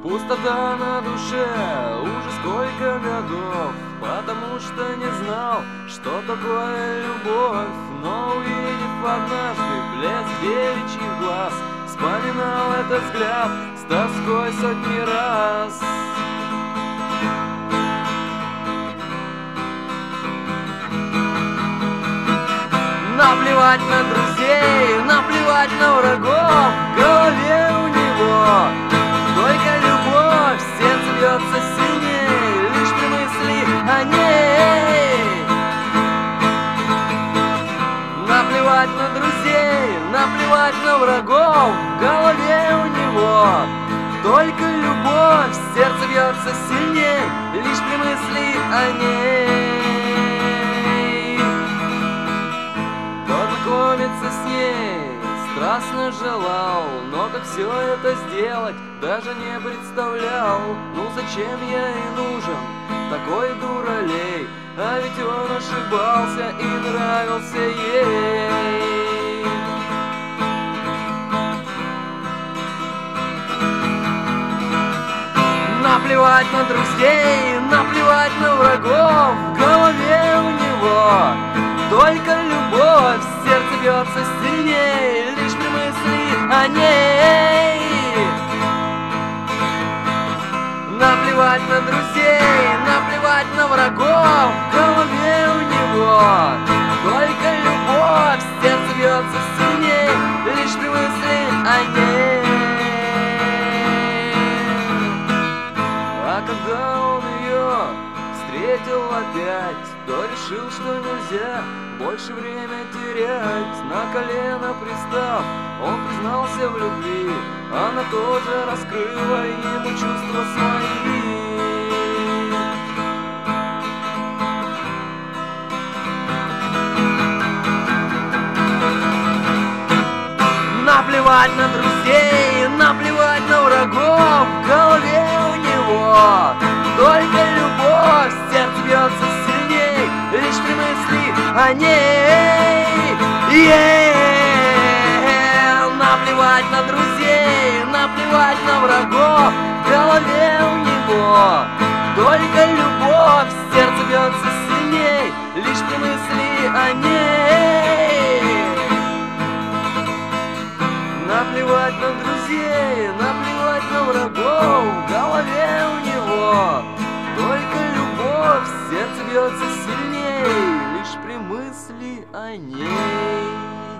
Пустота на душе уже сколько годов, потому что не знал, что такое любовь. Но увидев однажды блеск девичьих глаз, вспоминал этот взгляд с тоской сотни раз. Наплевать на друзей, наплевать на врагов, в голове у него только любовь, сердце бьется сильнее лишь при мысли о ней. Наплевать на друзей, наплевать на врагов, в голове у него только любовь, сердце бьется сильнее лишь при мысли о ней. Знакомиться с ней страстно желал, но как все это сделать даже не представлял. Ну зачем я и нужен такой дуралей, а ведь он ошибался и нравился ей. Наплевать на друзей, наплевать на врагов, в голове у него только любовь, сердце бьется сильнее лишь при мысли о ней. Наплевать на друзей, наплевать на врагов, в голове у него только любовь, сердце бьется сильнее лишь при мысли о ней. А когда он ее встретил опять, то решил, что нельзя больше время терять. На колено пристав, он признался в любви, она тоже раскрыла ему чувства свои. Наплевать на друзей, наплевать на врагов, в голове у него только любовь, сердце бьется сильней лишь при мысли о ней. Наплевать на друзей, наплевать на врагов, в голове у него только любовь, сердце бьется сильней лишь при мысли о ней. Наплевать на друзей, наплевать на врагов, в голове у него только любовь, сердце бьется сильней лишь при мысли о ней.